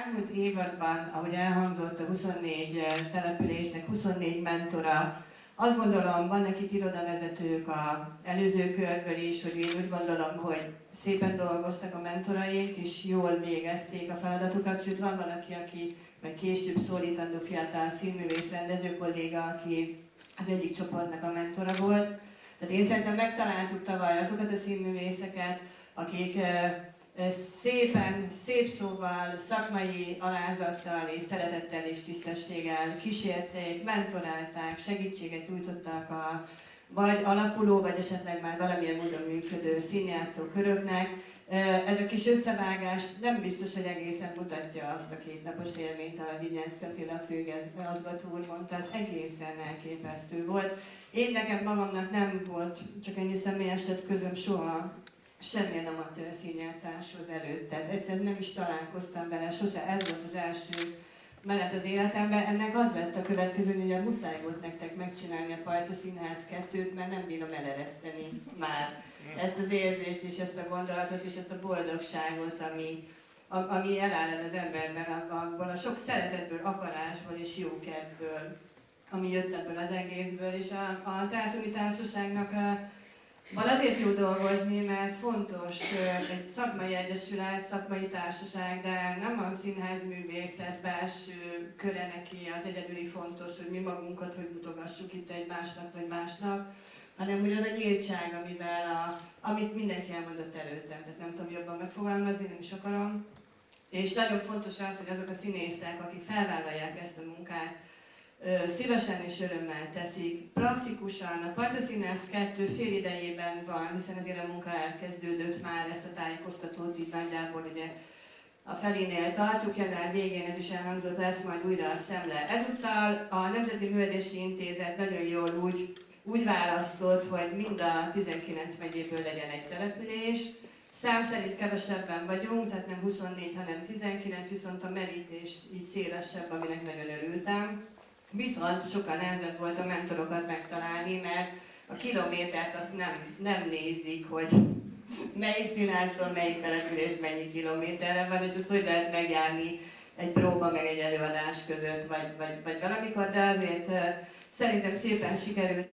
elmúlt évadban, ahogy elhangzott, a 24 településnek 24 mentora. Azt gondolom, vannak itt irodavezetők az előző körből is, hogy én úgy gondolom, hogy szépen dolgoztak a mentoraink, és jól végezték a feladatukat, sőt van valaki, aki meg később szólítandó fiatal színművész rendező kolléga, aki az egyik csoportnak a mentora volt. Tehát én szerintem megtaláltuk tavaly azokat a színművészeket, akik szép szóval, szakmai alázattal és szeretettel és tisztességgel kísérték, mentorálták, segítséget nyújtottak a vagy alakuló, vagy esetleg már valamilyen módon működő színjátszó köröknek. Ez a kis összevágás nem biztos, hogy egészen mutatja azt a kétnapos élményt, ahogy Vinyánszky Attila főigazgató úr mondta, az egészen elképesztő volt. Én nekem magamnak nem volt csak ennyi személyeset közöm soha semmilyen amatőr színjátszáshoz előtt. Tehát egyszerűen nem is találkoztam vele, sose ez volt az első menet az életemben. Ennek az lett a következő, hogy ugye muszáj volt nektek megcsinálni a Pajta Színház 2-t, mert nem bírom elereszteni már ezt az érzést, és ezt a gondolatot, és ezt a boldogságot, ami eláll az emberben, abból a sok szeretetből, akarásból és jókedvből, ami jött ebből az egészből. És a Teátumi Társaságnak azért jó dolgozni, mert fontos egy szakmai egyesület, szakmai társaság, de nem a színházművészet belső köre neki az egyedüli fontos, hogy mi magunkat hogy mutogassuk itt egymásnak vagy másnak, hanem úgy az a nyíltság, amit mindenki elmondott előttem, tehát nem tudom jobban megfogalmazni, nem is akarom. És nagyon fontos az, hogy azok a színészek, akik felvállalják ezt a munkát, szívesen és örömmel teszik. Praktikusan a Pajta Színház 2 fél idejében van, hiszen azért a munka elkezdődött már, ezt a tájékoztatót így nagyjából ugye a felénél tartjuk, január végén ez is elhangzott, lesz majd újra a szemle. Ezúttal a Nemzeti Művelődési Intézet nagyon jól úgy választott, hogy mind a 19 megyéből legyen egy település. Szám szerint kevesebben vagyunk, tehát nem 24, hanem 19, viszont a merítés így szélesebb, aminek nagyon örültem. Viszont sokkal nehezebb volt a mentorokat megtalálni, mert a kilométert azt nem nézik, hogy melyik színháztól, melyik település mennyi kilométerre van, és azt hogy lehet megjárni egy próba meg egy előadás között, vagy valamikor, de azért szerintem szépen sikerült.